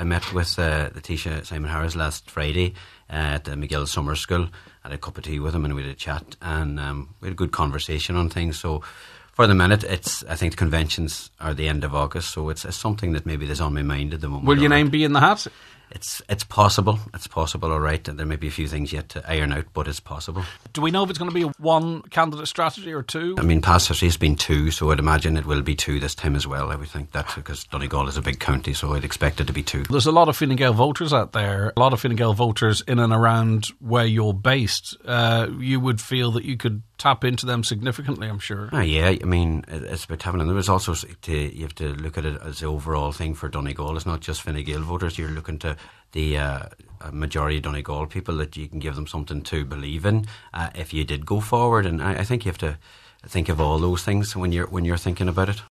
I met with the Taoiseach Simon Harris last Friday at the McGill Summer School. I had a cup of tea with him and we had a chat, and we had a good conversation on things. So for the minute, I think the conventions are the end of August, so it's something that maybe is on my mind at the moment. Will your name be in the hat? It's possible. It's possible, all right. There may be a few things yet to iron out, but it's possible. Do we know if it's going to be a one candidate strategy or two? I mean, past history has been two, so I'd imagine it will be two this time as well. I would think that, because Donegal is a big county, so I'd expect it to be two. There's a lot of Fine Gael voters out there, a lot of Fine Gael voters in and around where you're based. You would feel that you could tap into them significantly, I'm sure. Yeah, I mean, it's about having, and there is also, you have to look at it as the overall thing for Donegal. It's not just Fine Gael voters. You're looking to the majority of Donegal people, that you can give them something to believe in if you did go forward. And I think you have to think of all those things when you're thinking about it.